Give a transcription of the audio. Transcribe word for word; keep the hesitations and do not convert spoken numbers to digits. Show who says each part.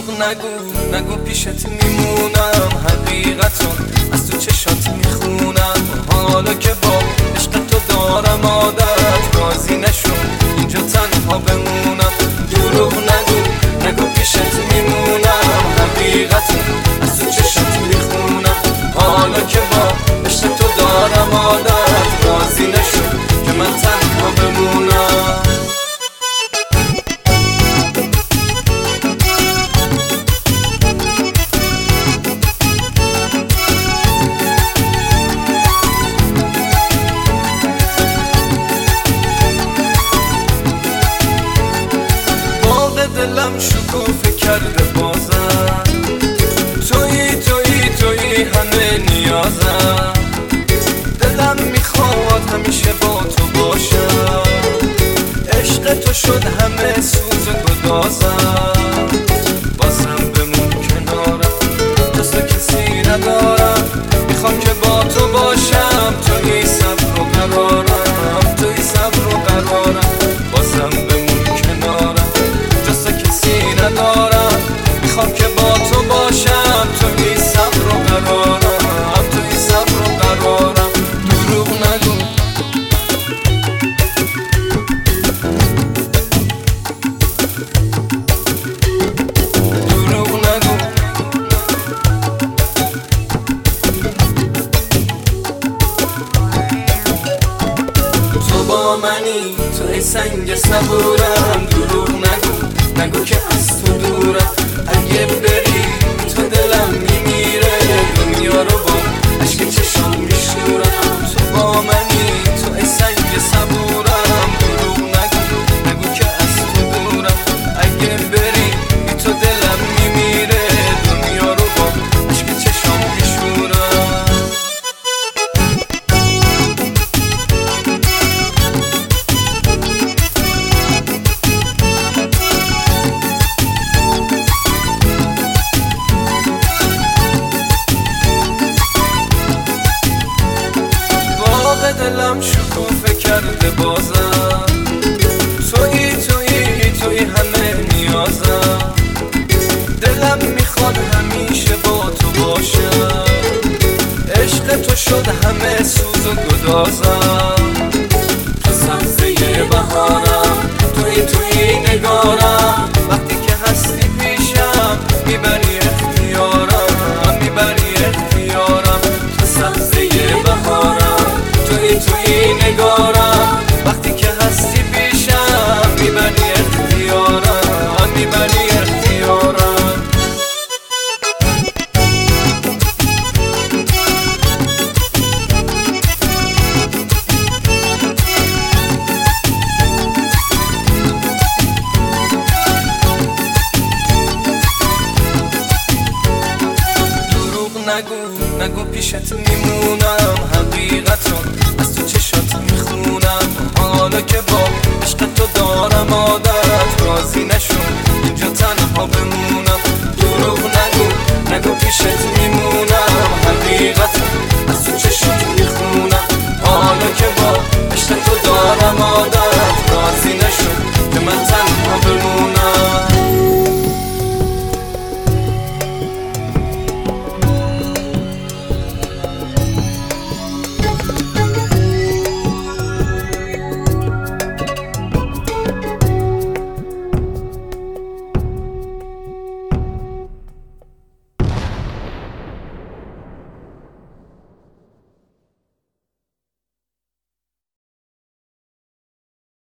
Speaker 1: دروغ نگو نگو پیشت میمونم، حقیقتون از تو چشات میخونم. حالا که با عشق تو دارم عادت، راضی نشو اینجا تنها بمونم. دروغ نگو نگو پیشت میمونم، حقیقتون از تو چشات میخونم. حالا که با عشق تو دارم عادت، راضی نشو که من تنها بمونم. دلم شکوفه کرده بازم، تویی تویی تویی همه نیازم. دلم میخواد همیشه با تو باشم، عشق تو شد همه سوز و گدازم. بازم بمون کنارم، جز تو کسی ندارم. میخوام که با تو باشم، تویی صبر و قرارم، تویی صبر و قرارم. بازم بمون کنارم، ندارم. میخوام که با تو باشم، توی صبر و قرارم، توی صبر و قرارم. دروغ نگو دروغ نگو تو با منی، توی سنگ صبورم. دروغ نگو نگو که از تو دورم. اگه بری تو دلم میمیره، دنیا رو با عشق چشم میشورم. تو با منی، تو ای سنگ صبورم. دروغ نگو نگو که از تو دورم. اگه بری تو دلم میمیره، دنیا رو با عشق چشم میشورم. دلم شکوفه کرده بازم، تویی تویی تویی همه نیازم. دلم میخواد همیشه با تو باشم، عشق تو شد همه سوز و گدازم. تو سبزه بهارم، تویی تویی نگارم. وقتی که هستی پیشم، میبری اختیارم، میبری اختیارم. تو سبزه بهارم، توی توی نگارم. وقتی که هستی پیشم، میبری اختیارم، میبری اختیارم. دروغ نگو نگو پیشت میمونم، حقیقتون از تو چشات میخونم. حالا که با عشق تو دارم عادت، راضی نشو اینجا تنها بمونم. دروغ نگو نگو پیشت میمونم، حقیقتون از تو چشات میخونم. حالا که با عشق تو دارم عادت، راضی نشو که من تنها بمونم.